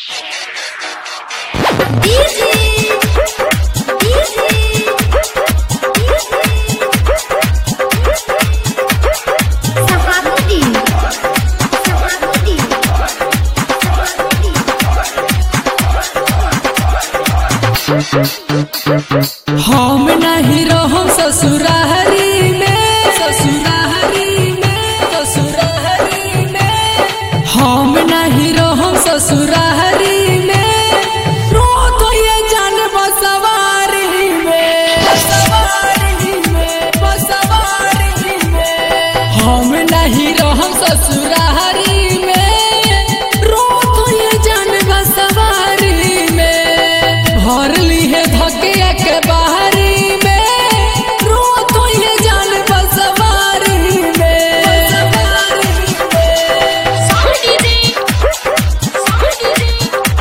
हम नहीं रहम ससुरारी में, ससुरारी में, ससुरारी में। हम नहीं रहम ससुरारी में, रो तो ये जान बसवारी में, बसवारी में, बसवारी में। हम नहीं रहम ससुरारी में, रो तो ये जान बसवारी में। भर ली है धकिया के बाहरी में, रो तो ये जान बसवारी में, बसवारी में। साड़ी रे, साड़ी रे,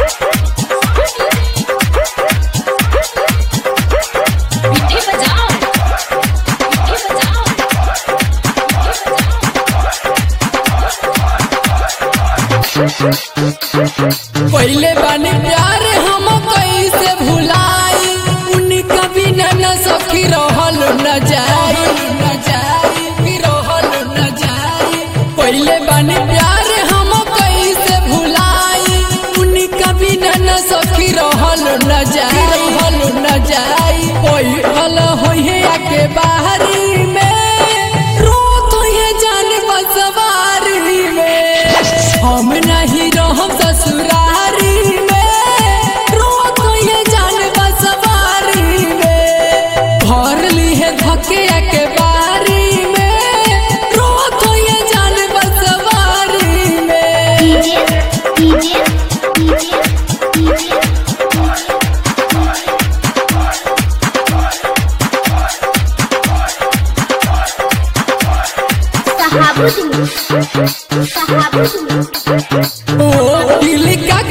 मिठी बजाओ, मिठी बजाओ, पहले बानी प्यार हम कैसे भुलाई, उनका बिना न सखी रहल न जाई, न जाई, रहल न जाई। पहले बानी प्यार हम कैसे भुलाई, उनका बिना न सखी रहल न जाई, रहल न जाई। पहिल होइहे आके बाहरी में, रो तो ये जान बसवारी में। हम नहीं रहम ससुरारी में, रो तो ये जान बसवारी में। भर ली है धकिया के बारी में, रो तो ये जान बसवारी में। DJ DJ DJ Sahabuddin, Sahabuddin. ओ दिल का